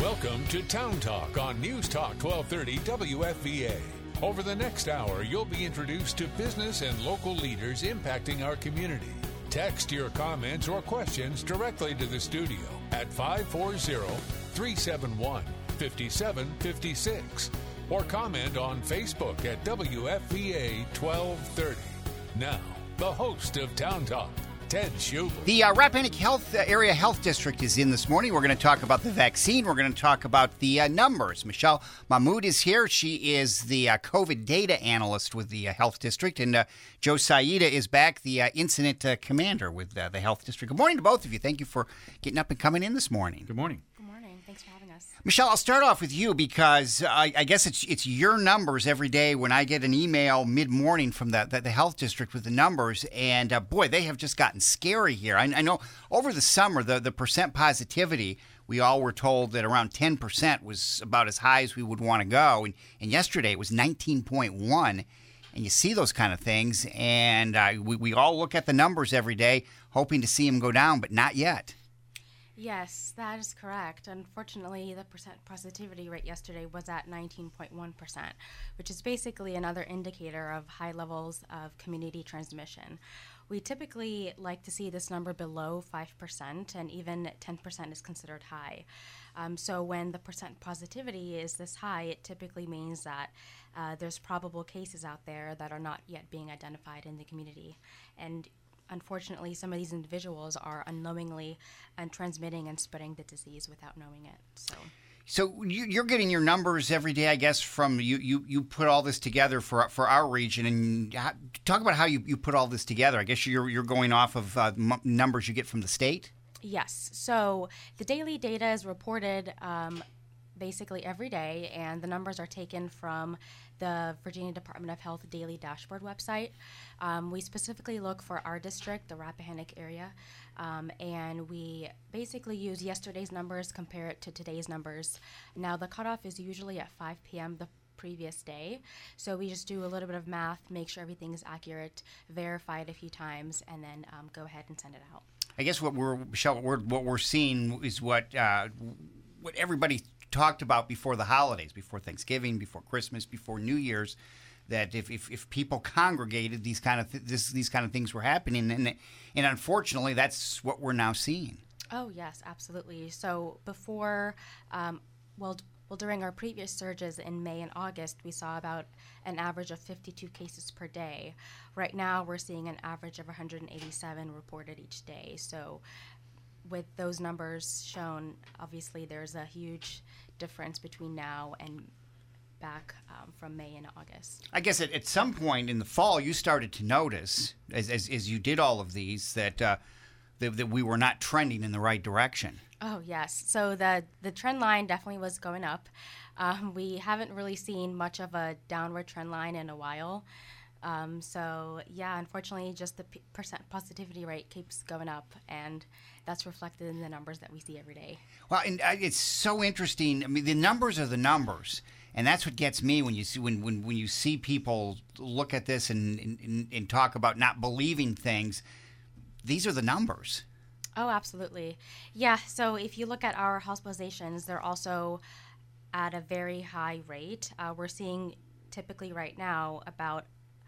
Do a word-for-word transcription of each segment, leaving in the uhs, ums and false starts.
Welcome to Town Talk on News Talk twelve thirty W F V A. Over the next hour, you'll be introduced to business and local leaders impacting our community. Text your comments or questions directly to the studio at five four zero, three seven one, five seven five six or comment on Facebook at W F V A twelve thirty. Now, the host of Town Talk, Ted Schubel. The uh, Rappahannock Health uh, Area Health District is in this morning. We're going to talk about the vaccine. We're going to talk about the uh, numbers. Michelle Mahmood is here. She is the uh, COVID data analyst with the uh, Health District. And uh, Joe Saida is back, the uh, incident uh, commander with uh, the Health District. Good morning to both of you. Thank you for getting up and coming in this morning. Good morning. Good morning. Thanks for having us. Michelle, I'll start off with you because I, I guess it's it's your numbers every day when I get an email mid-morning from the, the, the Health District with the numbers. And, uh, boy, they have just gotten scary here. I, I know over the summer, the, the percent positivity, we all were told that around ten percent was about as high as we would want to go. And, and yesterday it was nineteen point one. And you see those kind of things. And uh, we, we all look at the numbers every day hoping to see them go down, but not yet. Yes, that is correct. Unfortunately, the percent positivity rate yesterday was at nineteen point one percent, which is basically another indicator of high levels of community transmission. We typically like to see this number below five percent, and even ten percent is considered high. Um, so when the percent positivity is this high, it typically means that uh, there's probable cases out there that are not yet being identified in the community. And unfortunately, some of these individuals are unknowingly and transmitting and spreading the disease without knowing it. So, so you- you're getting your numbers every day, I guess. From you, you, you put all this together for for our region, and how, talk about how you, you put all this together. I guess you're you're going off of uh, m- numbers you get from the state. yes. So the daily data is reported um, basically every day, and the numbers are taken from the Virginia Department of Health daily dashboard website. Um, we specifically look for our district, the Rappahannock area, um, and we basically use yesterday's numbers, compare it to today's numbers. Now, the cutoff is usually at five p.m. the previous day, so we just do a little bit of math, make sure everything is accurate, verify it a few times, and then um, go ahead and send it out. I guess what we're Michelle, what we're, what we're seeing is what uh, what everybody talked about before the holidays, before Thanksgiving, before Christmas, before New Year's, that if, if, if people congregated, these kind of th- this, these kind of things were happening, and and unfortunately, that's what we're now seeing. Oh yes, absolutely. So before, um, well, d- well, during our previous surges in May and August, we saw about an average of fifty-two cases per day. Right now, we're seeing an average of one hundred eighty-seven reported each day. So with those numbers shown, obviously there's a huge difference between now and back um, from May and August. I guess at, at some point in the fall, you started to notice, as as, as you did all of these, that, uh, that that we were not trending in the right direction. Oh yes, so the the trend line definitely was going up. Um, we haven't really seen much of a downward trend line in a while. Um, so yeah, unfortunately, just the p- percent positivity rate keeps going up, and that's reflected in the numbers that we see every day. Well, and uh, it's so interesting. I mean, the numbers are the numbers, and that's what gets me when you see when when, when you see people look at this and, and and talk about not believing things. These are the numbers. Oh, absolutely. Yeah, so if you look at our hospitalizations, they're also at a very high rate. Uh, we're seeing typically right now about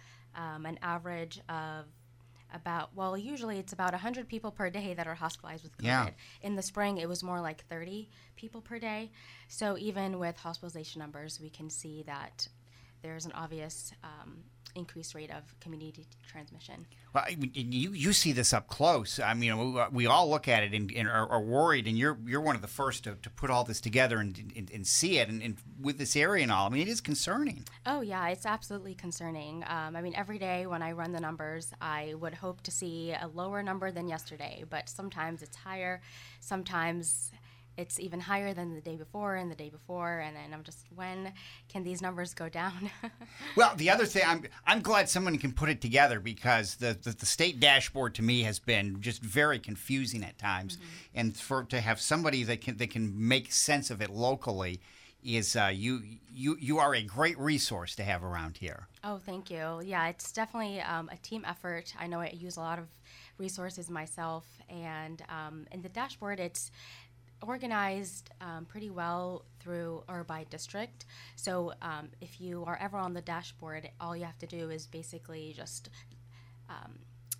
um, an average of about, well, usually it's about one hundred people per day that are hospitalized with COVID. Yeah. In the spring, it was more like thirty people per day. So even with hospitalization numbers, we can see that there's an obvious um, increased rate of community transmission. Well, I mean, you you see this up close. I mean, we, we all look at it and, and are, are worried, and you're you're one of the first to, to put all this together and and, and see it, and, and with this area and all. I mean, it is concerning. Oh yeah, it's absolutely concerning. Um, I mean, every day when I run the numbers, I would hope to see a lower number than yesterday, but sometimes it's higher, sometimes it's even higher than the day before and the day before, and then I'm just, when can these numbers go down? Well, the other thing, I'm I'm glad someone can put it together, because the, the, the state dashboard to me has been just very confusing at times, mm-hmm. and for to have somebody that can that can make sense of it locally is uh, you you you are a great resource to have around here. Oh, thank you. Yeah, it's definitely um, a team effort. I know I use a lot of resources myself, and um, in the dashboard, it's organized um, pretty well through or by district. So um, if you are ever on the dashboard, all you have to do is basically just um,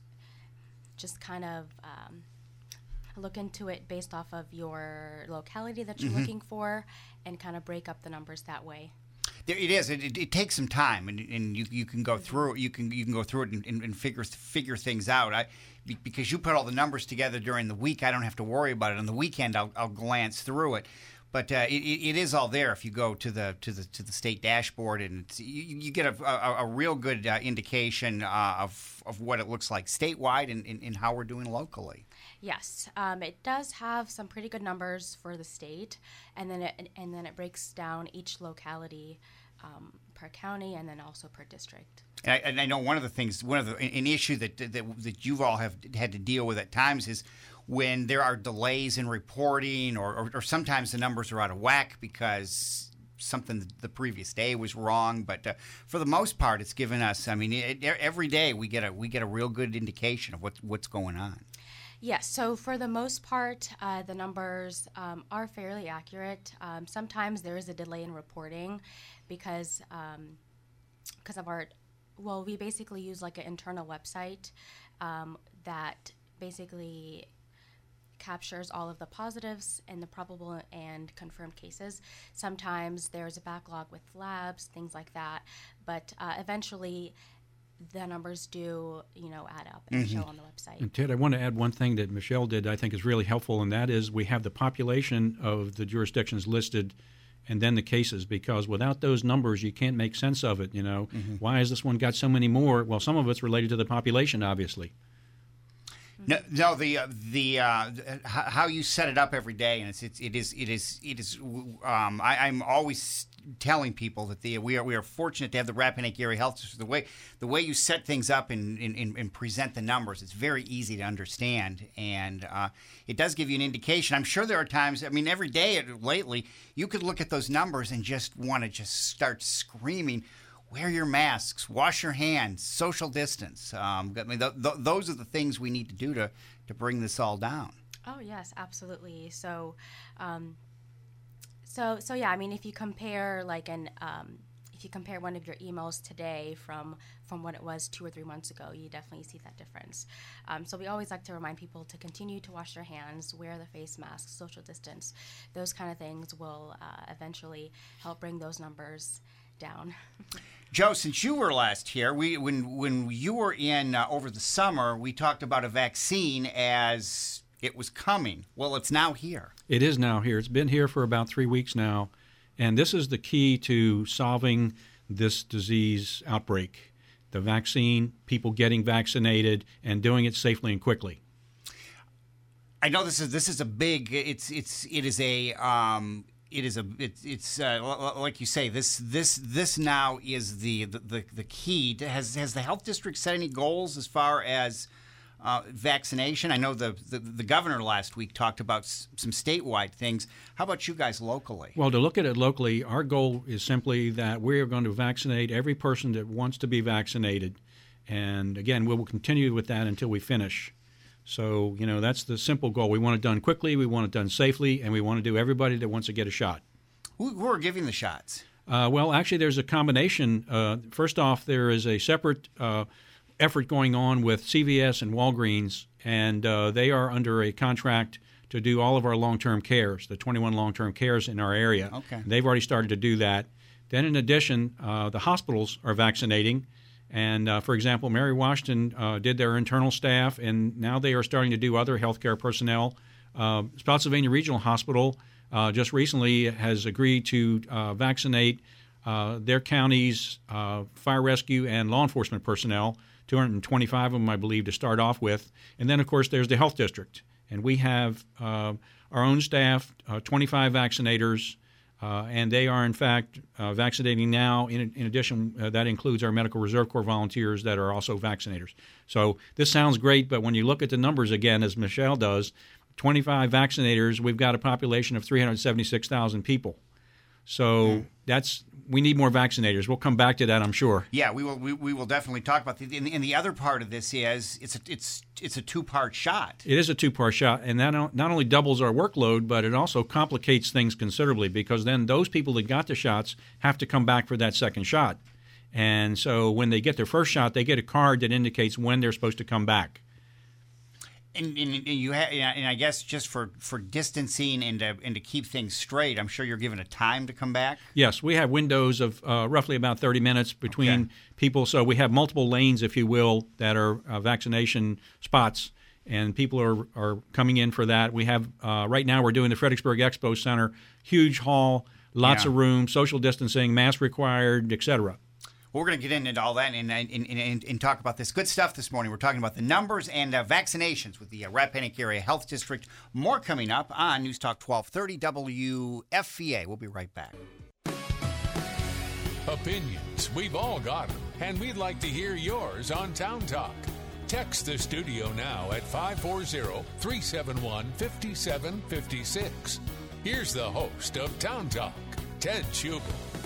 just kind of um, look into it based off of your locality that you're mm-hmm. looking for, and kind of break up the numbers that way. There, it is. It, it, it takes some time, and, and you you can go through you can you can go through it and, and, and figure figure things out. I because you put all the numbers together during the week, I don't have to worry about it. On the weekend, I'll I'll glance through it, but uh, it, it is all there if you go to the to the to the state dashboard, and it's, you, you get a, a, a real good uh, indication uh, of of what it looks like statewide and, and, and how we're doing locally. Yes, um, it does have some pretty good numbers for the state, and then it and then it breaks down each locality um, per county and then also per district. And I, and I know one of the things, one of the an issue that that that you all have had to deal with at times is when there are delays in reporting, or or, or sometimes the numbers are out of whack because something the previous day was wrong. But uh, for the most part, it's given us. I mean, it, every day we get a we get a real good indication of what's what's going on. Yes, so for the most part, uh, the numbers um, are fairly accurate. Um, sometimes there is a delay in reporting because um, because of our, well, we basically use like an internal website um, that basically captures all of the positives and the probable and confirmed cases. Sometimes there's a backlog with labs, things like that, but uh, eventually the numbers do, you know, add up and mm-hmm. show on the website. And Ted, I want to add one thing that Michelle did I think is really helpful, and that is we have the population of the jurisdictions listed and then the cases, because without those numbers, you can't make sense of it, you know. Mm-hmm. Why has this one got so many more? Well, some of it's related to the population, obviously. No, no. The uh, the uh, how you set it up every day, and it's, it's it is it is it is. Um, I, I'm always telling people that the we are we are fortunate to have the Rappahannock Area Health District. The way the way you set things up and, and, and present the numbers, it's very easy to understand, and uh, it does give you an indication. I'm sure there are times. I mean, every day lately, you could look at those numbers and just want to just start screaming. Wear your masks, wash your hands, social distance. Um, I mean, th- th- those are the things we need to do to, to bring this all down. Oh, yes, absolutely. So, um, so, so yeah, I mean, if you compare like an, um, if you compare one of your emails today from, from what it was two or three months ago, you definitely see that difference. Um, so we always like to remind people to continue to wash their hands, wear the face mask, social distance. Those kind of things will uh, eventually help bring those numbers down. Joe, since you were last here, we when when you were in uh, over the summer, we talked about a vaccine as it was coming. Well, it's now here. It is now here. It's been here for about three weeks now, and this is the key to solving this disease outbreak. The vaccine, people getting vaccinated, and doing it safely and quickly. I know this is this is a big. It's it's it is a. Um, It is a it's it's uh, like you say, this this this now is the the, the key. To, has has the health district set any goals as far as uh, vaccination? I know the, the the governor last week talked about s- some statewide things. How about you guys locally? Well, to look at it locally, our goal is simply that we are going to vaccinate every person that wants to be vaccinated, and again, we will continue with that until we finish. So, you know, that's the simple goal. We want it done quickly, we want it done safely, and we want to do everybody that wants to get a shot. Who, who are giving the shots? Uh, well, actually, there's a combination. Uh, first off, there is a separate uh, effort going on with C V S and Walgreens, and uh, they are under a contract to do all of our long-term cares, the twenty-one long-term cares in our area. Okay. They've already started to do that. Then, in addition, uh, the hospitals are vaccinating. And, uh, for example, Mary Washington uh, did their internal staff, and now they are starting to do other healthcare personnel. Uh, Spotsylvania Regional Hospital uh, just recently has agreed to uh, vaccinate uh, their county's uh, fire rescue and law enforcement personnel, two hundred twenty-five of them, I believe, to start off with. And then, of course, there's the health district. And we have uh, our own staff, uh, twenty-five vaccinators, Uh, and they are, in fact, uh, vaccinating now. In, in addition, uh, that includes our Medical Reserve Corps volunteers that are also vaccinators. So this sounds great, but when you look at the numbers again, as Michelle does, twenty-five vaccinators, we've got a population of three hundred seventy-six thousand people. So mm. that's we need more vaccinators. We'll come back to that, I'm sure. Yeah, we will. We, we will definitely talk about the. And, and the other part of this is it's a, it's it's a two-part shot. It is a two-part shot, and that not only doubles our workload, but it also complicates things considerably because then those people that got the shots have to come back for that second shot. And so when they get their first shot, they get a card that indicates when they're supposed to come back. And, and, and you ha- and I guess just for, for distancing and to, and to keep things straight, I'm sure you're given a time to come back? Yes, we have windows of uh, roughly about thirty minutes between okay. people. So we have multiple lanes, if you will, that are uh, vaccination spots, and people are, are coming in for that. We have uh, right now we're doing the Fredericksburg Expo Center, huge hall, lots yeah. of room, social distancing, mask required, et cetera. Well, we're going to get into all that and, and, and, and talk about this good stuff this morning. We're talking about the numbers and uh, vaccinations with the uh, Rappahannock Area Health District. More coming up on News Talk twelve thirty W F V A. We'll be right back. Opinions, we've all got them, and we'd like to hear yours on Town Talk. Text the studio now at five four zero, three seven one, five seven five six. Here's the host of Town Talk, Ted Schugel.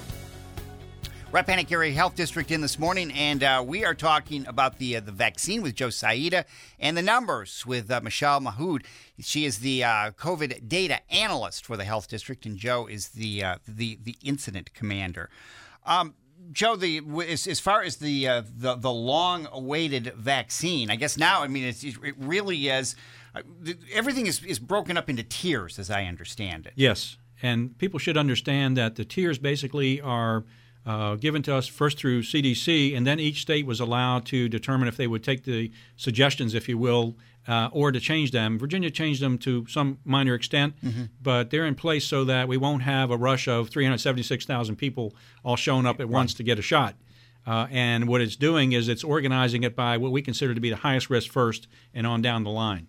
Rappahannock Area Health District in this morning, and uh, we are talking about the uh, the vaccine with Joe Saida and the numbers with uh, Michelle Mahood. She is the uh, COVID data analyst for the health district, and Joe is the uh, the the incident commander. Um, Joe, the as, as far as the uh, the, the long-awaited vaccine, I guess now, I mean, it's, it really is. Uh, everything is is broken up into tiers, as I understand it. Yes, and people should understand that the tiers basically are. Uh, given to us first through C D C, and then each state was allowed to determine if they would take the suggestions, if you will, uh, or to change them. Virginia changed them to some minor extent, mm-hmm. but they're in place so that we won't have a rush of three hundred seventy-six thousand people all showing up at right. once to get a shot. Uh, and what it's doing is it's organizing it by what we consider to be the highest risk first and on down the line.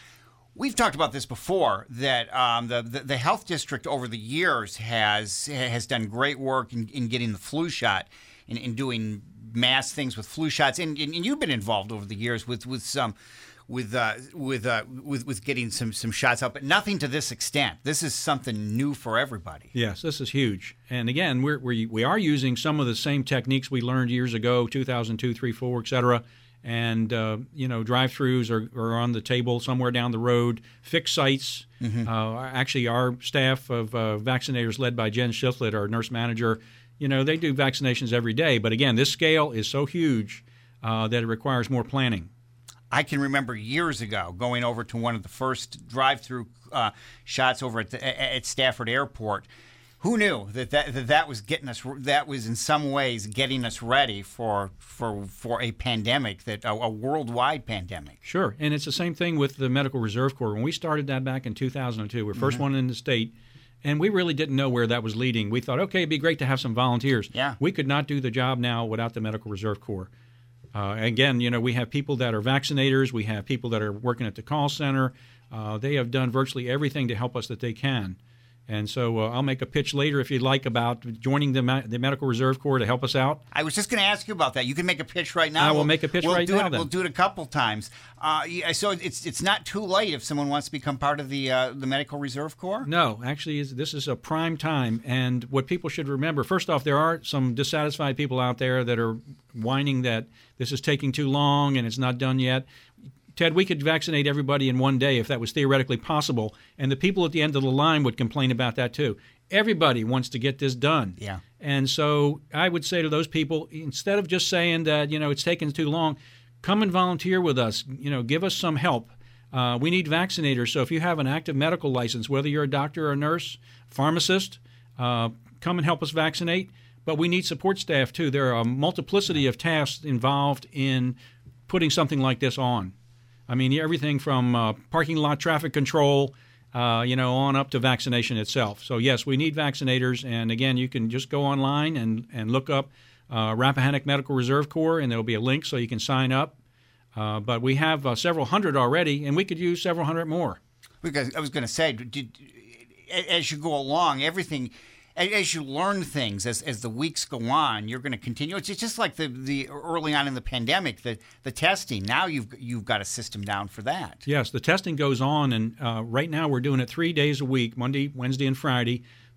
We've talked about this before, that um, the, the the health district over the years has has done great work in, in getting the flu shot, in, in doing mass things with flu shots, and, and you've been involved over the years with with some with uh, with, uh, with with getting some some shots out, but nothing to this extent. This is something new for everybody. Yes, this is huge, and again, we're, we we are using some of the same techniques we learned years ago, two thousand two, three, four, et cetera. And, uh, you know, drive-thrus are, are on the table somewhere down the road. Fixed sites. Mm-hmm. Uh, actually, our staff of uh, vaccinators led by Jen Shiflett, our nurse manager, you know, they do vaccinations every day. But, again, this scale is so huge uh, that it requires more planning. I can remember years ago going over to one of the first drive-through uh, shots over at, the, at Stafford Airport. Who knew that that, that that was getting us? That was in some ways getting us ready for for for a pandemic, that a, a worldwide pandemic. Sure, and it's the same thing with the Medical Reserve Corps. When we started that back in two thousand two, we we're the first mm-hmm. one in the state, and we really didn't know where that was leading. We thought, okay, it'd be great to have some volunteers. Yeah, we could not do the job now without the Medical Reserve Corps. Uh, again, you know, we have people that are vaccinators. We have people that are working at the call center. Uh, they have done virtually everything to help us that they can. And so uh, I'll make a pitch later, if you'd like, about joining the the Medical Reserve Corps to help us out. I was just going to ask you about that. You can make a pitch right now. I will we'll, make a pitch we'll right do now. It, then. We'll do it a couple times. Uh, yeah, so it's it's not too late if someone wants to become part of the uh, the Medical Reserve Corps? No, actually, this is a prime time. And what people should remember, first off, there are some dissatisfied people out there that are whining that this is taking too long and it's not done yet. Ted, we could vaccinate everybody in one day if that was theoretically possible, and the people at the end of the line would complain about that too. Everybody wants to get this done. Yeah. And so I would say to those people, instead of just saying that, you know, it's taking too long, come and volunteer with us. You know, give us some help. Uh, we need vaccinators. So if you have an active medical license, whether you're a doctor or a nurse, pharmacist, uh, come and help us vaccinate. But we need support staff too. There are a multiplicity of tasks involved in putting something like this on. I mean, everything from uh, parking lot traffic control, uh, you know, on up to vaccination itself. So, yes, we need vaccinators. And, again, you can just go online and, and look up uh, Rappahannock Medical Reserve Corps, and there will be a link so you can sign up. Uh, but we have uh, several hundred already, and we could use several hundred more. Because I was going to say, did, as you go along, everything – as you learn things, as as the weeks go on, you're going to continue. It's just like the, the early on in the pandemic, the the testing. Now you've you've got a system down for that. Yes, the testing goes on, and uh, right now we're doing it three days a week, Monday, Wednesday, and Friday.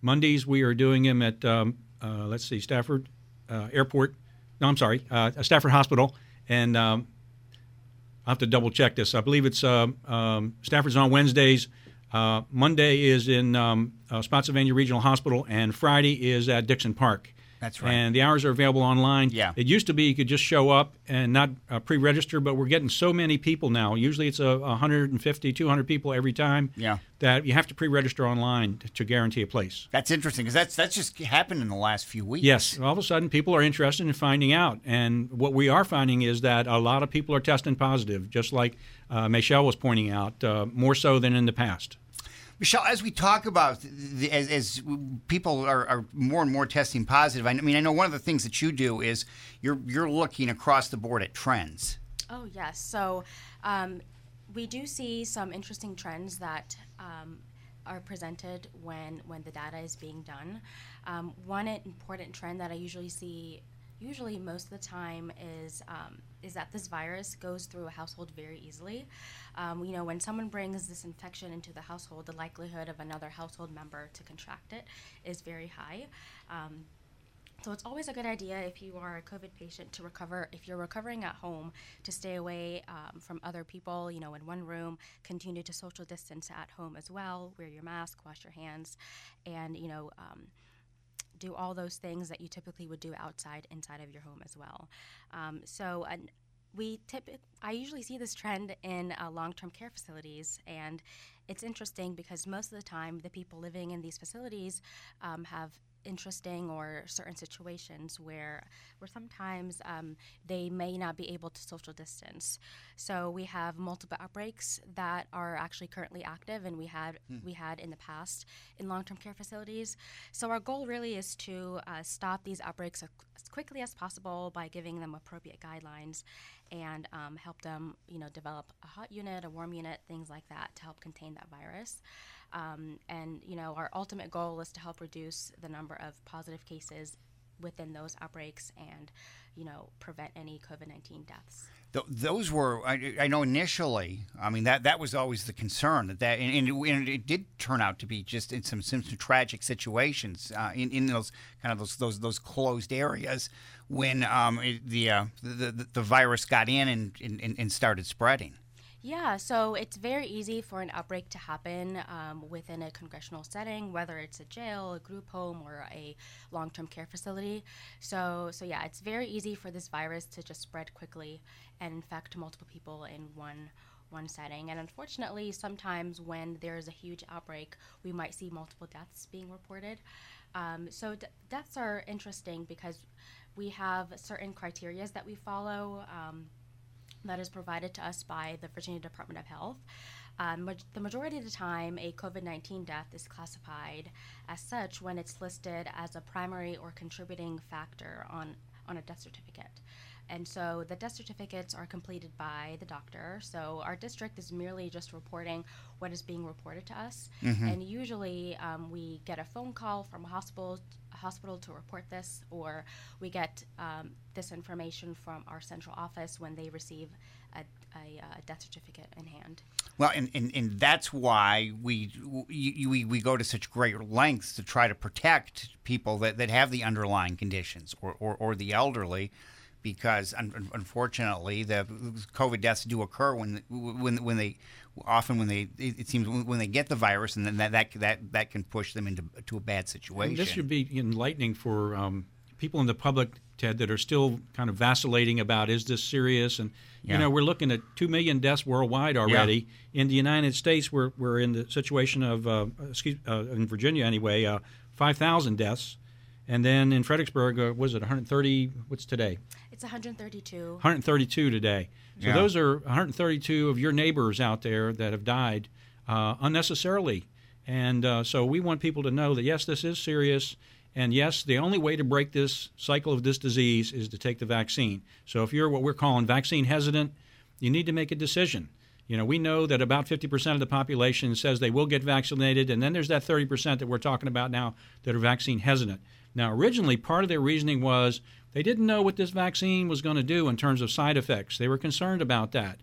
Mondays we are doing them at, um, uh, let's see, Stafford uh, Airport. No, I'm sorry, uh, Stafford Hospital. And um, I'll have to double check this. I believe it's uh, um, Stafford's on Wednesdays. Uh, Monday is in um, uh, Spotsylvania Regional Hospital, and Friday is at Dixon Park. That's right. And the hours are available online. Yeah. It used to be you could just show up and not uh, pre-register, but we're getting so many people now. Usually it's a one hundred fifty, two hundred people every time. Yeah. That you have to pre-register online to, to guarantee a place. That's interesting because that's that's just happened in the last few weeks. Yes. All of a sudden, people are interested in finding out, and what we are finding is that a lot of people are testing positive, just like uh, Michelle was pointing out, uh, more so than in the past. Michelle, as we talk about, the, as, as people are, are more and more testing positive, I mean, I know one of the things that you do is you're you're looking across the board at trends. Oh, yes. So um, we do see some interesting trends that um, are presented when, when the data is being done. Um, one important trend that I usually see usually most of the time is um, is that this virus goes through a household very easily. Um, you know, when someone brings this infection into the household, the likelihood of another household member to contract it is very high. Um, so it's always a good idea if you are a COVID patient to recover, if you're recovering at home, to stay away um, from other people, you know, in one room, continue to social distance at home as well, wear your mask, wash your hands, and, you know, um, do all those things that you typically would do outside, inside of your home as well. Um, so uh, we typically, I usually see this trend in uh, long-term care facilities, and it's interesting because most of the time the people living in these facilities um, have interesting or certain situations where where sometimes um, they may not be able to social distance. So we have multiple outbreaks that are actually currently active, and we had hmm. we had in the past in long-term care facilities. So our goal really is to uh, stop these outbreaks as quickly as possible by giving them appropriate guidelines and um, help them, you know, develop a hot unit, a warm unit, things like that to help contain that virus. Um, and, you know, our ultimate goal is to help reduce the number of positive cases within those outbreaks and, you know, prevent any COVID nineteen deaths. Th- those were, I, I know initially, I mean, that, that was always the concern, that, that and, and, it, and it did turn out to be just in some, some, some tragic situations uh, in, in those kind of those those, those closed areas when um, it, the, uh, the, the the virus got in and, and, and started spreading. Yeah, so it's very easy for an outbreak to happen um, within a congressional setting, whether it's a jail, a group home, or a long-term care facility. So, so yeah, it's very easy for this virus to just spread quickly and infect multiple people in one one setting. And unfortunately, sometimes when there's a huge outbreak, we might see multiple deaths being reported. Um, so d- deaths are interesting because we have certain criteria that we follow. Um, that is provided to us by the Virginia Department of Health. Um, ma- the majority of the time, a COVID nineteen death is classified as such when it's listed as a primary or contributing factor on, on a death certificate. And so the death certificates are completed by the doctor. So our district is merely just reporting what is being reported to us. Mm-hmm. And usually um, we get a phone call from a hospital, a hospital to report this, or we get um, this information from our central office when they receive a, a, a death certificate in hand. Well, and, and, and that's why we, we we go to such great lengths to try to protect people that, that have the underlying conditions or, or, or the elderly, because un- unfortunately the COVID deaths do occur when when when they often when they it seems when they get the virus, and then that that that, that can push them into to a bad situation. And this should be enlightening for um, people in the public, Ted, that are still kind of vacillating about, is this serious? And yeah. you know, we're looking at two million deaths worldwide already. Yeah. In the United States, we're we're in the situation of uh, excuse uh, in Virginia anyway, uh, five thousand deaths. And then in Fredericksburg, uh, was it one hundred thirty? What's today? It's one hundred thirty-two. one hundred thirty-two today. So yeah. those are one hundred thirty-two of your neighbors out there that have died uh, unnecessarily. And uh, so we want people to know that, yes, this is serious. And, yes, the only way to break this cycle of this disease is to take the vaccine. So if you're what we're calling vaccine hesitant, you need to make a decision. You know, we know that about fifty percent of the population says they will get vaccinated, and then there's that thirty percent that we're talking about now that are vaccine hesitant. Now, originally, part of their reasoning was they didn't know what this vaccine was going to do in terms of side effects. They were concerned about that.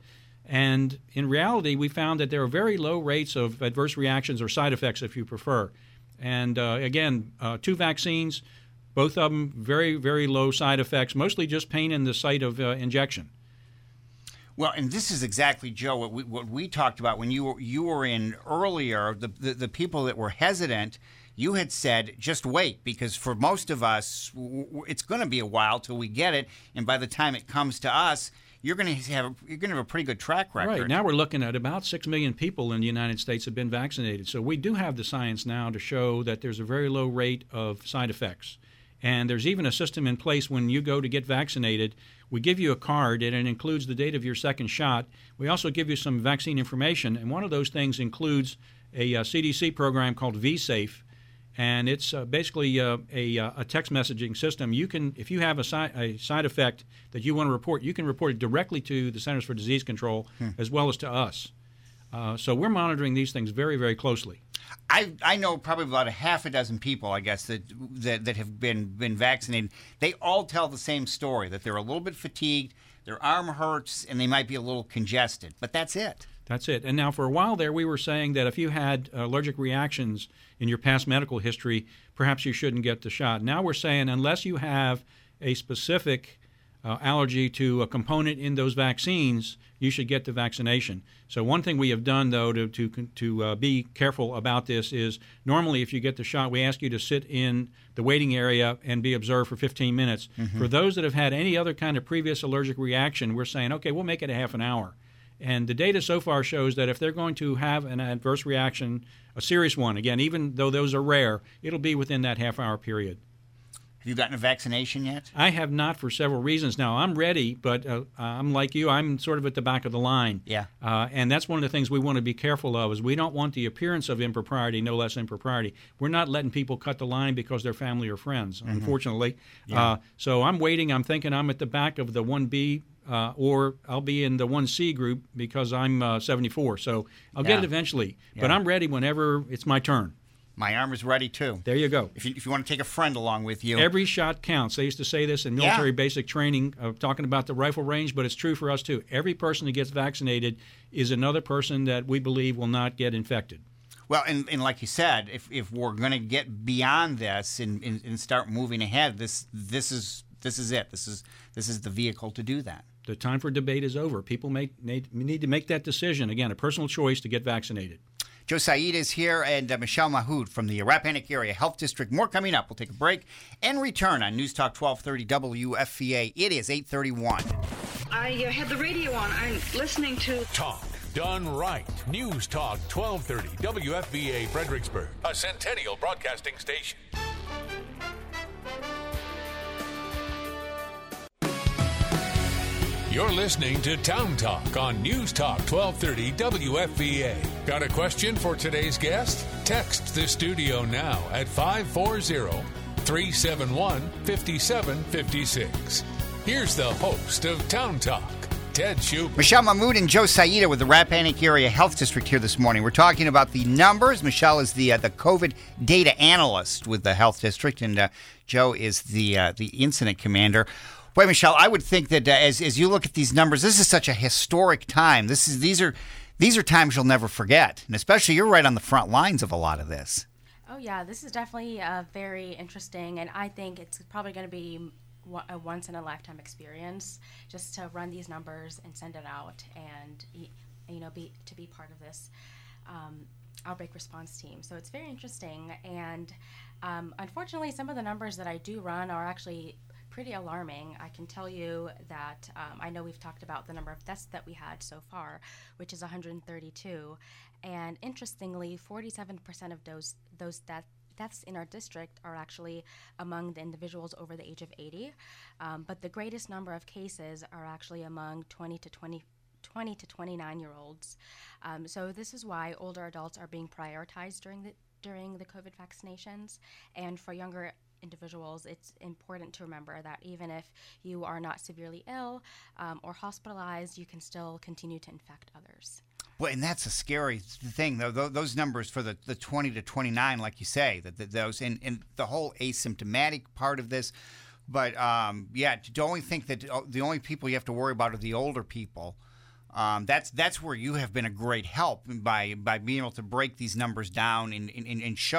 And in reality, we found that there are very low rates of adverse reactions or side effects, if you prefer. And uh, again, uh, two vaccines, both of them very, very low side effects, mostly just pain in the site of uh, injection. Well, and this is exactly, Joe, what we, what we talked about when you were, you were in earlier, the, the, the people that were hesitant. You had said, just wait, because for most of us, w- w- it's going to be a while till we get it, and by the time it comes to us, you're going to have you're going to have a pretty good track record. Right. Now we're looking at about six million people in the United States have been vaccinated. So we do have the science now to show that there's a very low rate of side effects. And there's even a system in place when you go to get vaccinated. We give you a card, and it includes the date of your second shot. We also give you some vaccine information, and one of those things includes a, a C D C program called V-Safe. And it's uh, basically uh, a, a text messaging system. You can, if you have a, si- a side effect that you want to report, you can report it directly to the Centers for Disease Control hmm. as well as to us. Uh, so we're monitoring these things very, very closely. I I know probably about a half a dozen people, I guess, that that, that have been, been vaccinated. They all tell the same story, that they're a little bit fatigued, their arm hurts, and they might be a little congested. But that's it. That's it. And now for a while there, we were saying that if you had allergic reactions in your past medical history, perhaps you shouldn't get the shot. Now we're saying unless you have a specific uh, allergy to a component in those vaccines, you should get the vaccination. So one thing we have done, though, to to, to uh, be careful about this is normally if you get the shot, we ask you to sit in the waiting area and be observed for fifteen minutes. Mm-hmm. For those that have had any other kind of previous allergic reaction, we're saying, okay, we'll make it a half an hour. And the data so far shows that if they're going to have an adverse reaction, a serious one, again, even though those are rare, it'll be within that half-hour period. Have you gotten a vaccination yet? I have not for several reasons. Now, I'm ready, but uh, I'm like you. I'm sort of at the back of the line. Yeah. Uh, and that's one of the things we want to be careful of is we don't want the appearance of impropriety, no less impropriety. We're not letting people cut the line because they're family or friends, mm-hmm. unfortunately. Yeah. Uh, so I'm waiting. I'm thinking I'm at the back of the one B Uh, or I'll be in the one C group because I'm uh, seventy-four. So I'll yeah. get it eventually. Yeah. But I'm ready whenever it's my turn. My arm is ready, too. There you go. If you, if you want to take a friend along with you. Every shot counts. They used to say this in military yeah. basic training, uh, talking about the rifle range, but it's true for us, too. Every person that gets vaccinated is another person that we believe will not get infected. Well, and, and like you said, if, if we're going to get beyond this and, and, and start moving ahead, this this is this is it. This is this is the vehicle to do that. The time for debate is over. People make, need, need to make that decision. Again, a personal choice to get vaccinated. Joe Said is here, and uh, Michelle Mahood from the Rappahannock Area Health District. More coming up. We'll take a break and return on News Talk twelve thirty W F V A. It is eight thirty-one. I uh, had the radio on. I'm listening to Talk Done Right. News Talk twelve thirty W F V A Fredericksburg, a Centennial Broadcasting station. You're listening to Town Talk on News Talk twelve thirty W F V A. Got a question for today's guest? Text the studio now at five four zero, three seven one, five seven five six. Here's the host of Town Talk, Ted Schubert. Michelle Mahmood and Joe Saida with the Rappahannock Area Health District here this morning. We're talking about the numbers. Michelle is the uh, the COVID data analyst with the Health District, and uh, Joe is the uh, the incident commander. Boy, Michelle, I would think that uh, as as you look at these numbers, this is such a historic time. This is these are these are times you'll never forget, and especially you're right on the front lines of a lot of this. Oh yeah, this is definitely uh, very interesting, and I think it's probably going to be a once in a lifetime experience just to run these numbers and send it out, and you know, be to be part of this um, outbreak response team. So it's very interesting, and um, unfortunately, some of the numbers that I do run are actually pretty alarming. I can tell you that um, I know we've talked about the number of deaths that we had so far, which is one hundred thirty-two, and interestingly, forty-seven percent of those those deaths deaths in our district are actually among the individuals over the age of eighty, um, but the greatest number of cases are actually among twenty to twenty-nine year olds. Um, so this is why older adults are being prioritized during the during the COVID vaccinations, and for younger individuals, it's important to remember that even if you are not severely ill um, or hospitalized, you can still continue to infect others. Well, and that's a scary thing, though. Those numbers for the, the twenty to twenty-nine, like you say, that, that those and, and the whole asymptomatic part of this. But um, yeah, to only think that the only people you have to worry about are the older people. Um, that's that's where you have been a great help by by being able to break these numbers down and, and, and show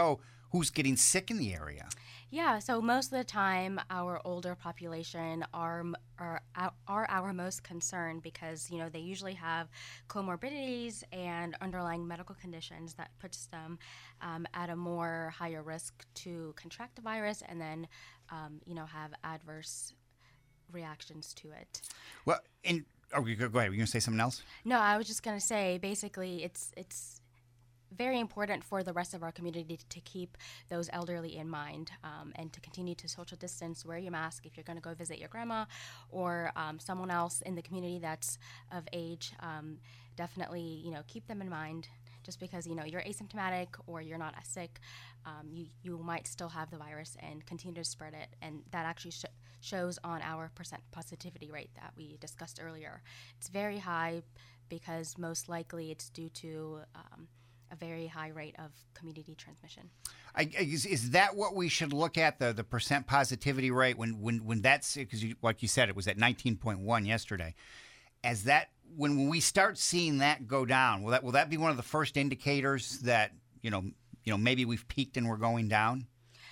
who's getting sick in the area. Yeah, so most of the time, our older population are, are are our most concerned because, you know, they usually have comorbidities and underlying medical conditions that puts them um, at a more higher risk to contract the virus and then, um, you know, have adverse reactions to it. Well, and oh, go ahead. Were you going to say something else? No, I was just going to say, basically, it's it's. very important for the rest of our community to keep those elderly in mind um, and to continue to social distance, wear your mask if you're going to go visit your grandma or um, someone else in the community that's of age. Um, definitely, you know, keep them in mind. Just because, you know, you're asymptomatic or you're not as sick, um, you, you might still have the virus and continue to spread it. And that actually sh- shows on our percent positivity rate that we discussed earlier. It's very high because most likely it's due to um, a very high rate of community transmission. I, is, is that what we should look at, the the percent positivity rate when when when that's, because you, like you said, it was at nineteen point one yesterday. As that when, when we start seeing that go down, will that will that be one of the first indicators that you know you know maybe we've peaked and we're going down?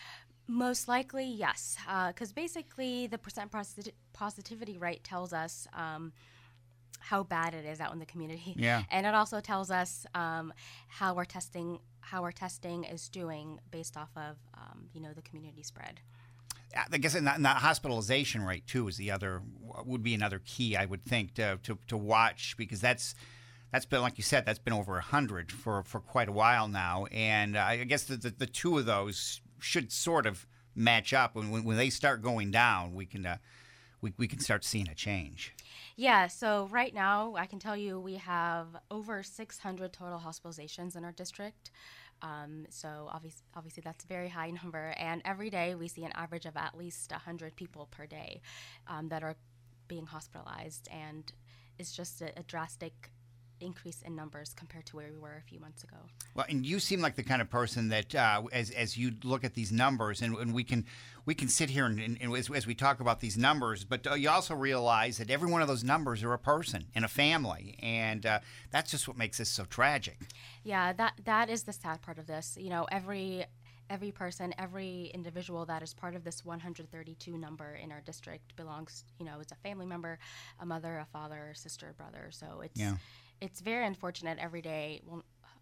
Most likely, yes, because uh, basically the percent posit- positivity rate tells us Um, how bad it is out in the community. Yeah. And it also tells us um, how our testing how our testing is doing based off of um, you know the community spread. I guess and that, and that hospitalization rate too is the other would be another key I would think to to, to watch, because that's that's been, like you said, that's been over a hundred for, for quite a while now, and uh, I guess the, the the two of those should sort of match up. When when, when they start going down, we can uh, we we can start seeing a change. Yeah, so right now I can tell you we have over six hundred total hospitalizations in our district. Um, so obviously, obviously that's a very high number. And every day we see an average of at least one hundred people per day um, that are being hospitalized. And it's just a, a drastic increase in numbers compared to where we were a few months ago. Well, and you seem like the kind of person that, uh, as as you look at these numbers, and, and we can we can sit here and, and, and as, as we talk about these numbers, but uh, you also realize that every one of those numbers are a person and a family, and uh, that's just what makes this so tragic. Yeah, that that is the sad part of this. You know, every every person, every individual that is part of this one hundred thirty-two number in our district belongs, you know, it's a family member, a mother, a father, sister, brother. So it's yeah. It's very unfortunate every day. Well,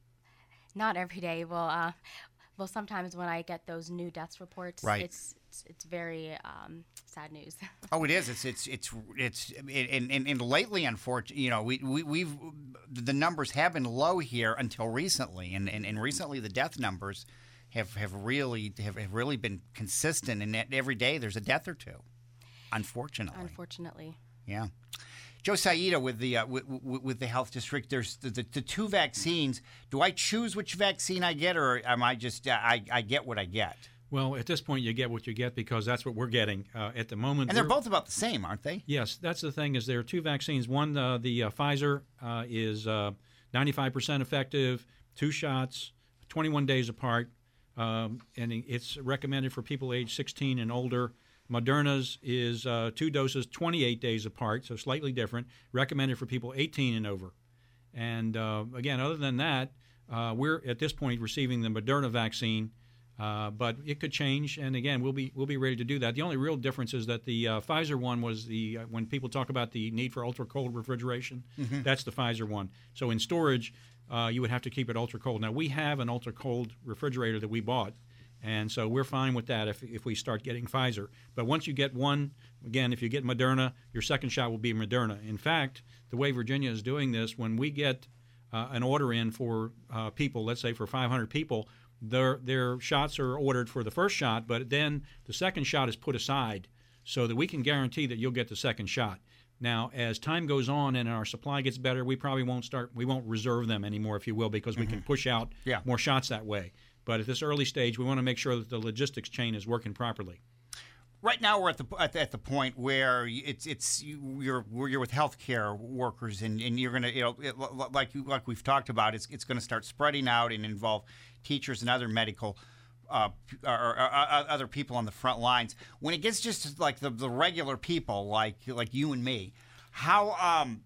not every day. Well, uh, well, sometimes when I get those new deaths reports, right. it's, it's it's very um, sad news. Oh, it is. It's it's it's it's and and, and lately, unfortunately, you know, we we we've the numbers have been low here until recently, and and, and recently the death numbers have, have really have, have really been consistent, and every day there's a death or two. Unfortunately. Unfortunately. Yeah. Joe Saida with the uh, with, with the health district. There's the, the, the two vaccines. Do I choose which vaccine I get, or am I just uh, I I get what I get? Well, at this point, you get what you get because that's what we're getting uh, at the moment. And they're both about the same, aren't they? Yes, that's the thing. Is there are two vaccines. One, uh, the uh, Pfizer uh, is uh, ninety-five percent effective, two shots, twenty-one days apart, um, and it's recommended for people age sixteen and older. Moderna's is uh, two doses, twenty-eight days apart, so slightly different, recommended for people eighteen and over. And uh, again, other than that, uh, we're at this point receiving the Moderna vaccine, uh, but it could change. And again, we'll be we'll be ready to do that. The only real difference is that the uh, Pfizer one was the uh, when people talk about the need for ultra cold refrigeration, mm-hmm. that's the Pfizer one. So in storage, uh, you would have to keep it ultra cold. Now we have an ultra cold refrigerator that we bought. And so we're fine with that if if we start getting Pfizer. But once you get one, again, if you get Moderna, your second shot will be Moderna. In fact, the way Virginia is doing this, when we get uh, an order in for uh, people, let's say for five hundred people, their their shots are ordered for the first shot, but then the second shot is put aside so that we can guarantee that you'll get the second shot. Now, as time goes on and our supply gets better, we probably won't start, we won't reserve them anymore, if you will, because we mm-hmm. can push out yeah. more shots that way. But at this early stage, we want to make sure that the logistics chain is working properly. Right now, we're at the at the, at the point where it's it's you're you're with healthcare workers, and, and you're gonna you know it, like you, like we've talked about, it's it's going to start spreading out and involve teachers and other medical uh, or, or, or other people on the front lines. When it gets just like the, the regular people, like like you and me, how um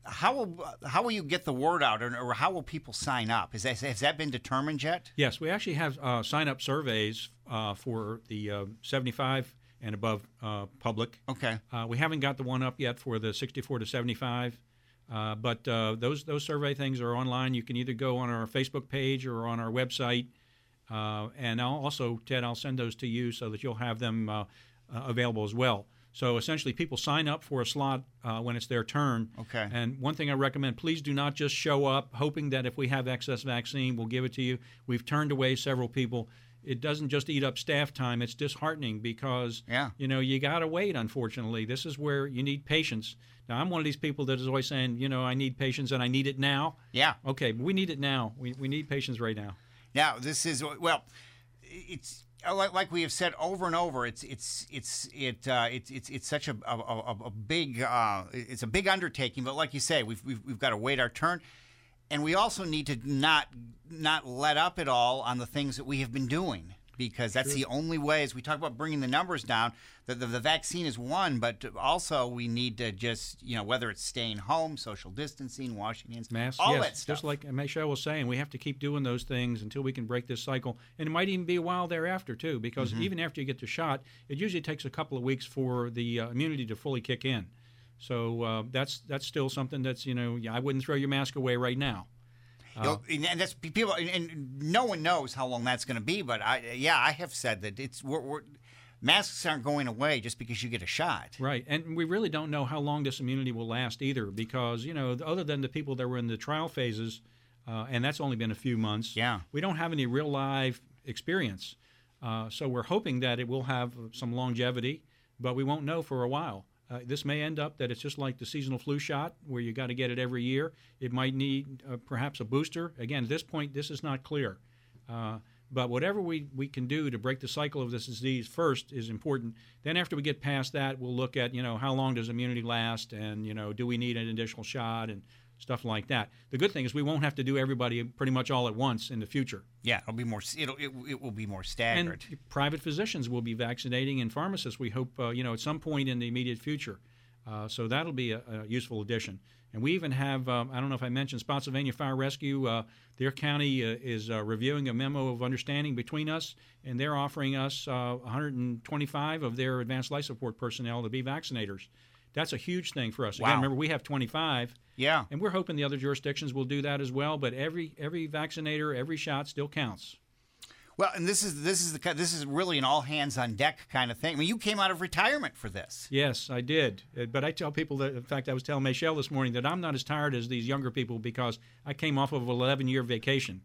how will how will you get the word out, or, or how will people sign up? Is that, has that been determined yet? Yes, we actually have uh, sign-up surveys uh, for the uh, seventy-five and above uh, public. Okay. Uh, we haven't got the one up yet for the sixty-four to seventy-five, uh, but uh, those those survey things are online. You can either go on our Facebook page or on our website. Uh, and I'll also, Ted, I'll send those to you so that you'll have them uh, uh, available as well. So essentially, people sign up for a slot uh, when it's their turn. Okay. And one thing I recommend, please do not just show up hoping that if we have excess vaccine, we'll give it to you. We've turned away several people. It doesn't just eat up staff time. It's disheartening because, yeah. you know, you got to wait, unfortunately. This is where you need patience. Now, I'm one of these people that is always saying, you know, I need patience and I need it now. Yeah. Okay, but we need it now. We, we need patience right now. Now, this is, well, it's... like we have said over and over, it's it's it's it uh, it's it's it's such a a, a, a big uh, it's a big undertaking. But like you say, we've we've, we've got to wait our turn, and we also need to not not let up at all on the things that we have been doing, because that's Sure. the only way. As we talk about bringing the numbers down, the, the the vaccine is one, but also we need to just, you know, whether it's staying home, social distancing, washing hands, Masks, all yes. that stuff. Just like Michelle was saying, we have to keep doing those things until we can break this cycle. And it might even be a while thereafter, too, because Mm-hmm. even after you get the shot, it usually takes a couple of weeks for the uh, immunity to fully kick in. So uh, that's that's still something that's, you know, I wouldn't throw your mask away right now. You know, and that's people, and no one knows how long that's going to be. But I, yeah, I have said that it's we're, we're, masks aren't going away just because you get a shot. Right, and we really don't know how long this immunity will last either, because, you know, other than the people that were in the trial phases, uh, and that's only been a few months. Yeah. We don't have any real live experience, uh, so we're hoping that it will have some longevity, but we won't know for a while. Uh, this may end up that it's just like the seasonal flu shot, where you got to get it every year. It might need uh, perhaps a booster. Again, at this point, this is not clear. Uh, but whatever we, we can do to break the cycle of this disease first is important. Then after we get past that, we'll look at, you know, how long does immunity last, and, you know, do we need an additional shot and stuff like that. The good thing is we won't have to do everybody pretty much all at once in the future. Yeah, it'll be more. It'll it, it will be more staggered. And private physicians will be vaccinating, and pharmacists, we hope, uh, you know, at some point in the immediate future. Uh, so that'll be a, a useful addition. And we even have, um, I don't know if I mentioned, Spotsylvania Fire Rescue. Uh, their county uh, is uh, reviewing a memo of understanding between us, and they're offering us uh, one hundred twenty-five of their advanced life support personnel to be vaccinators. That's a huge thing for us. Wow. Again, remember, we have twenty-five. Yeah. And we're hoping the other jurisdictions will do that as well. But every every vaccinator, every shot still counts. Well, and this is this is the this is really an all hands on deck kind of thing. I mean, you came out of retirement for this. Yes, I did. Uh, But I tell people that, in fact, I was telling Michelle this morning that I'm not as tired as these younger people because I came off of an eleven year vacation.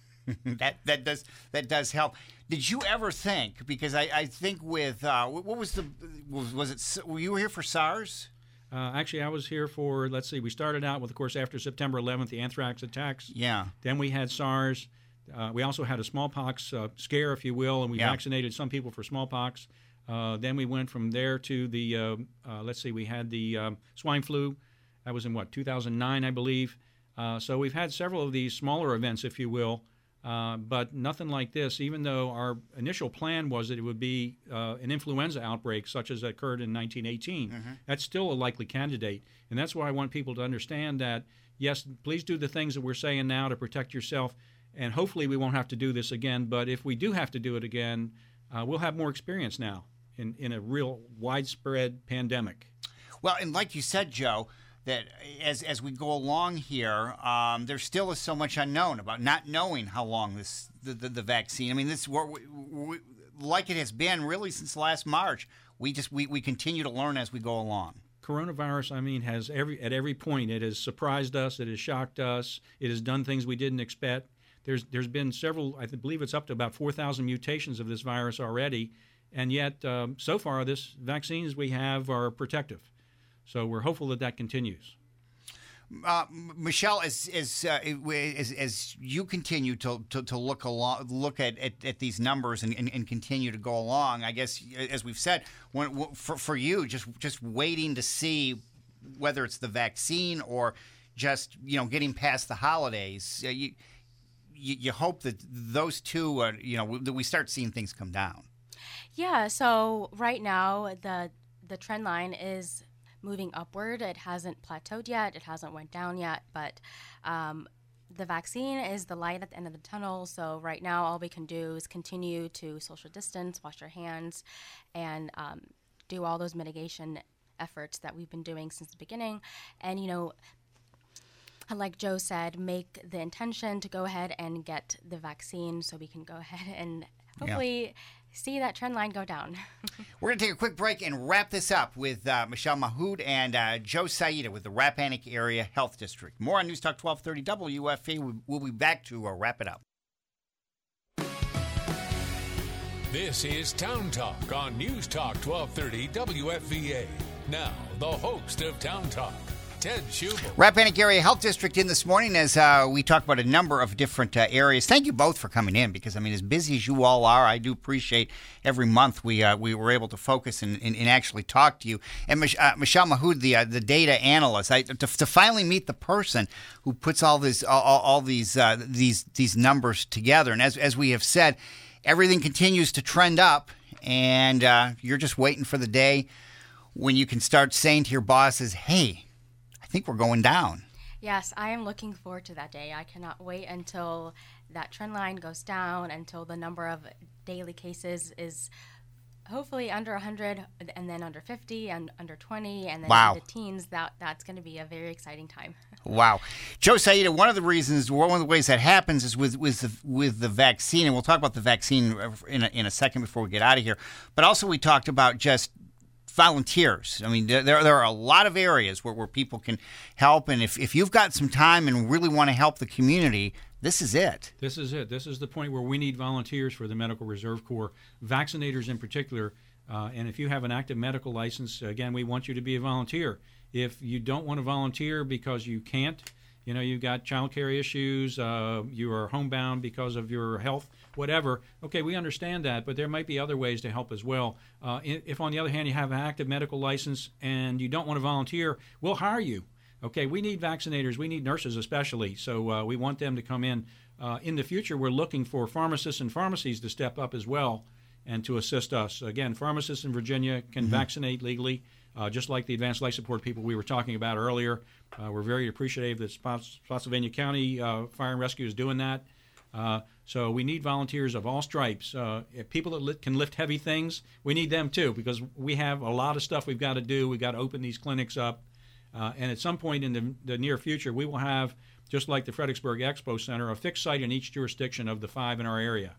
that that does that does help. Did you ever think? Because I, I think with uh, what was the was, was it? Were you here for SARS? Uh, actually, I was here for, let's see, we started out with, of course, after September eleventh, the anthrax attacks. Yeah. Then we had SARS. Uh, we also had a smallpox uh, scare, if you will, and we Yeah. vaccinated some people for smallpox. Uh, then we went from there to the, uh, uh, let's see, we had the um, swine flu. That was in, what, two thousand nine, I believe. Uh, so we've had several of these smaller events, if you will, uh, but nothing like this, even though our initial plan was that it would be uh, an influenza outbreak such as occurred in nineteen eighteen. Mm-hmm. That's still a likely candidate. And that's why I want people to understand that, yes, please do the things that we're saying now to protect yourself, and hopefully we won't have to do this again. But if we do have to do it again, uh, we'll have more experience now in, in a real widespread pandemic. Well, and like you said, Joe, that as as we go along here, um, there still is so much unknown about not knowing how long this the, the, the vaccine. I mean, this we, we, like it has been really since last March. We just we, we continue to learn as we go along. Coronavirus, I mean, has every at every point it has surprised us, it has shocked us, it has done things we didn't expect. There's there's been several, I believe it's up to about four thousand mutations of this virus already, and yet um, so far this vaccines we have are protective. So we're hopeful that that continues. Uh, Michelle, as as, uh, as as you continue to to, to look along, look at, at, at these numbers and, and, and continue to go along, I guess as we've said, when, for for you, just just waiting to see whether it's the vaccine or just you know getting past the holidays. Uh, you, you you hope that those two, are, you know, that we start seeing things come down. Yeah. So right now the the trend line is moving upward. It hasn't plateaued yet. It hasn't went down yet, but um, the vaccine is the light at the end of the tunnel. So right now, all we can do is continue to social distance, wash our hands, and um, do all those mitigation efforts that we've been doing since the beginning. And, you know, like Joe said, make the intention to go ahead and get the vaccine so we can go ahead and hopefully yeah. see that trend line go down. We're going to take a quick break and wrap this up with uh, Michelle Mahmood and uh, Joe Saida with the Rappahannock Area Health District. More on News Talk twelve thirty W F A. We'll be back to uh, wrap it up. This is Town Talk on News Talk twelve thirty W F V A. Now, the host of Town Talk, Ted Schubel. Rappahannock Area Health District in this morning as uh, we talk about a number of different uh, areas. Thank you both for coming in because, I mean, as busy as you all are, I do appreciate every month we uh, we were able to focus and, and, and actually talk to you. And Mich- uh, Michelle Mahmood, the uh, the data analyst, I, to, to finally meet the person who puts all this all, all these uh, these these numbers together. And as as we have said, everything continues to trend up, and uh, you're just waiting for the day when you can start saying to your bosses, hey, I think we're going down. Yes, I am looking forward to that day. I cannot wait until that trend line goes down, until the number of daily cases is hopefully under one hundred, and then under fifty, and under twenty, and then wow. in the teens. That, that's going to be a very exciting time. Wow. Joe Saida, one of the reasons, one of the ways that happens is with with the, with the vaccine, and we'll talk about the vaccine in a, in a second before we get out of here, but also we talked about just volunteers. I mean, there there are a lot of areas where, where people can help, and if, if you've got some time and really want to help the community, this is it. This is it. This is the point where we need volunteers for the Medical Reserve Corps, vaccinators in particular, uh, and if you have an active medical license, again, we want you to be a volunteer. If you don't want to volunteer because you can't, you know, you've got child care issues, uh, you are homebound because of your health, whatever, okay, we understand that, but there might be other ways to help as well. Uh, if, on the other hand, you have an active medical license and you don't want to volunteer, we'll hire you. Okay, we need vaccinators. We need nurses especially, so uh, we want them to come in. Uh, in the future, we're looking for pharmacists and pharmacies to step up as well and to assist us. Again, pharmacists in Virginia can mm-hmm. vaccinate legally, uh, just like the advanced life support people we were talking about earlier. Uh, we're very appreciative that Spotsylvania County uh, Fire and Rescue is doing that. Uh, so we need volunteers of all stripes. Uh, people that li- can lift heavy things, we need them too, because we have a lot of stuff we've got to do. We've got to open these clinics up. Uh, and at some point in the, the near future, we will have, just like the Fredericksburg Expo Center, a fixed site in each jurisdiction of the five in our area.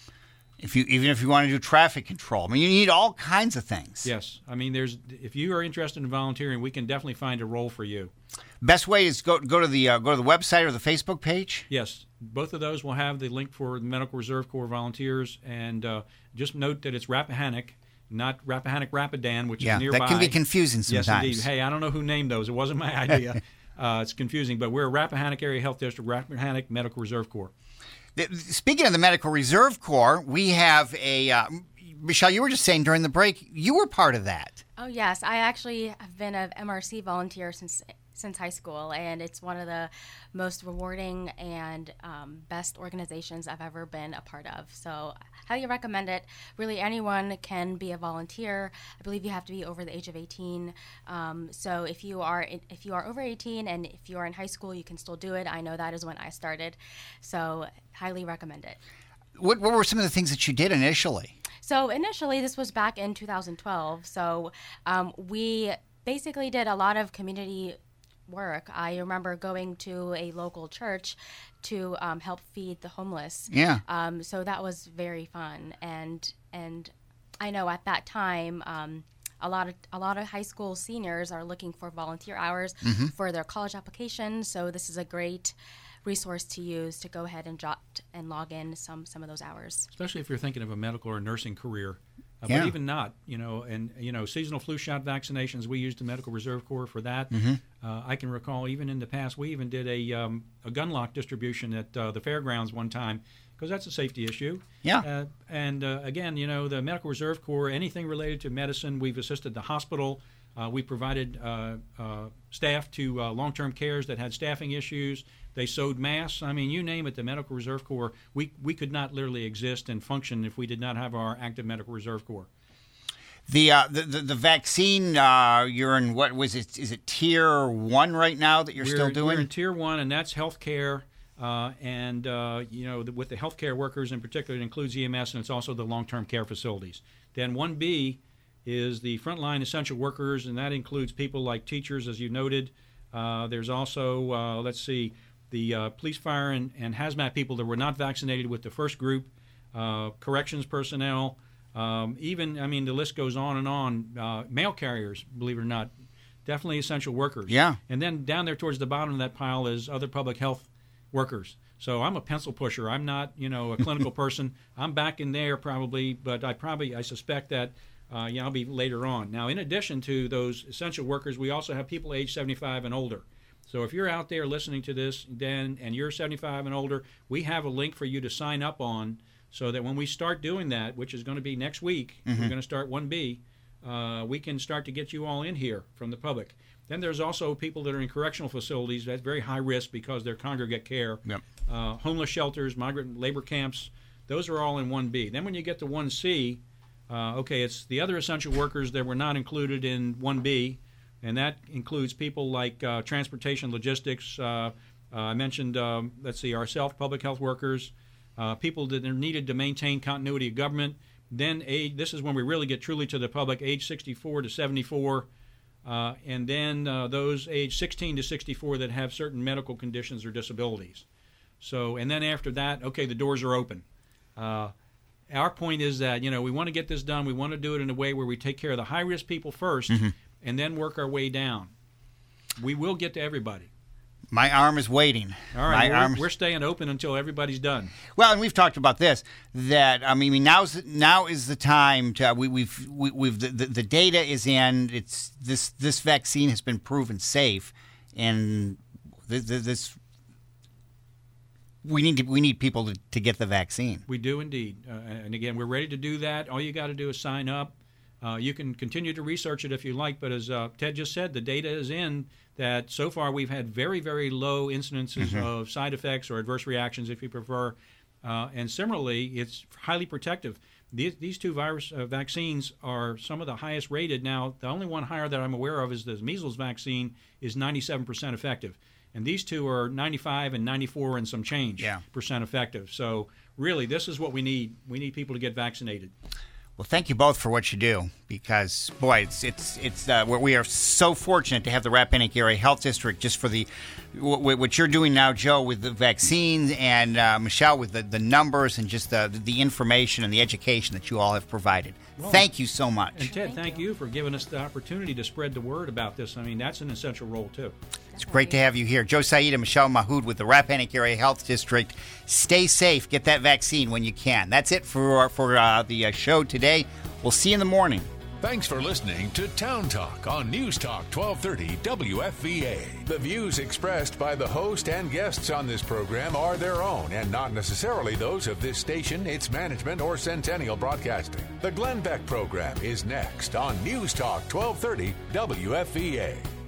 If you even if you want to do traffic control, I mean, you need all kinds of things. Yes, I mean, there's if you are interested in volunteering, we can definitely find a role for you. Best way is go go to the uh, go to the website or the Facebook page. Yes, both of those will have the link for the Medical Reserve Corps volunteers, and uh, just note that it's Rappahannock, not Rappahannock Rapidan, which yeah, is nearby. That can be confusing sometimes. Yes, indeed. Hey, I don't know who named those. It wasn't my idea. uh, it's confusing, but we're Rappahannock Area Health District, Rappahannock Medical Reserve Corps. Speaking of the Medical Reserve Corps, we have a uh, Michelle, you were just saying during the break, you were part of that. Oh, yes. I actually have been an M R C volunteer since since high school, and it's one of the most rewarding and um, best organizations I've ever been a part of. So I highly recommend it. Really, anyone can be a volunteer. I believe you have to be over the age of eighteen. Um, so if you are if you are over eighteen and if you are in high school, you can still do it. I know that is when I started. So highly recommend it. What, what were some of the things that you did initially? So initially, this was back in two thousand twelve. So um, we basically did a lot of community work. I remember going to a local church to um, help feed the homeless. Yeah. Um, so that was very fun, and and I know at that time um, a lot of a lot of high school seniors are looking for volunteer hours mm-hmm. for their college applications. So this is a great resource to use to go ahead and jot and log in some some of those hours. Especially if you're thinking of a medical or nursing career. Uh, yeah. But even not, you know, and, you know, seasonal flu shot vaccinations, we used the Medical Reserve Corps for that. Mm-hmm. Uh, I can recall even in the past, we even did a um, a gun lock distribution at uh, the fairgrounds one time, because that's a safety issue. Yeah. Uh, and, uh, again, you know, the Medical Reserve Corps, anything related to medicine, we've assisted the hospital. Uh, we provided uh, uh, staff to uh, long-term cares that had staffing issues. They sewed masks. I mean, you name it, the Medical Reserve Corps, we, we could not literally exist and function if we did not have our active Medical Reserve Corps. The, uh, the the the vaccine, uh, you're in what was it? Is it tier one right now that you're we're, still doing? We're in tier one, and that's healthcare. Uh, and uh, you know, the, with the healthcare workers in particular, it includes E M S, and it's also the long-term care facilities. Then one B is the frontline essential workers, and that includes people like teachers, as you noted. Uh, there's also, uh, let's see, the uh, police, fire, and, and hazmat people that were not vaccinated with the first group, uh, corrections personnel. Um, even, I mean, the list goes on and on. Uh, mail carriers, believe it or not, definitely essential workers. Yeah. And then down there towards the bottom of that pile is other public health workers. So I'm a pencil pusher. I'm not, you know, a clinical person. I'm back in there probably, but I probably, I suspect that, uh, yeah, I'll be later on. Now, in addition to those essential workers, we also have people age seventy-five and older. So if you're out there listening to this, then, and you're seventy-five and older, we have a link for you to sign up on, so that when we start doing that, which is going to be next week, mm-hmm. we're going to start one B, uh, we can start to get you all in here from the public. Then there's also people that are in correctional facilities that's very high risk because they're congregate care, yep. uh, homeless shelters, migrant labor camps. Those are all in one B. Then when you get to one C, uh, okay, it's the other essential workers that were not included in one B, and that includes people like uh, transportation, logistics. Uh, uh, I mentioned, um, let's see, ourselves, public health workers, Uh, people that are needed to maintain continuity of government. Then age, this is when we really get truly to the public, age sixty-four to seventy-four, uh, and then uh, those age sixteen to sixty-four that have certain medical conditions or disabilities. So, and then after that, okay, the doors are open. Uh, our point is that, you know, we want to get this done. We want to do it in a way where we take care of the high-risk people first, mm-hmm. and then work our way down. We will get to everybody. My arm is waiting. All right, My we're, arm... we're staying open until everybody's done. Well, and we've talked about this. That I mean, now's now is the time to we, we've we, we've the, the, the data is in. It's this this vaccine has been proven safe, and this, this we need to, we need people to, to get the vaccine. We do indeed, uh, and again, we're ready to do that. All you got to do is sign up. Uh, you can continue to research it if you like, but as uh, Ted just said, the data is in that so far we've had very, very low incidences mm-hmm. of side effects or adverse reactions, if you prefer. Uh, and similarly, it's highly protective. These, these two virus uh, vaccines are some of the highest rated. Now, the only one higher that I'm aware of is the measles vaccine is ninety-seven percent effective. And these two are ninety-five and ninety-four and some change yeah. percent effective. So really, this is what we need. We need people to get vaccinated. Well, thank you both for what you do, because boy, it's it's it's uh, we are so fortunate to have the Rappahannock Area Health District just for the what you're doing now, Joe, with the vaccines, and uh, Michelle with the, the numbers and just the the information and the education that you all have provided. Well, thank you so much. And Ted, thank, thank you. you for giving us the opportunity to spread the word about this. I mean, that's an essential role too. It's great to have you here. Joe Said and Michelle Mahood with the Rappahannock Area Health District. Stay safe. Get that vaccine when you can. That's it for, for uh, the uh, show today. We'll see you in the morning. Thanks for listening to Town Talk on News Talk twelve thirty W F V A. The views expressed by the host and guests on this program are their own and not necessarily those of this station, its management, or Centennial Broadcasting. The Glenn Beck program is next on News Talk twelve thirty W F V A.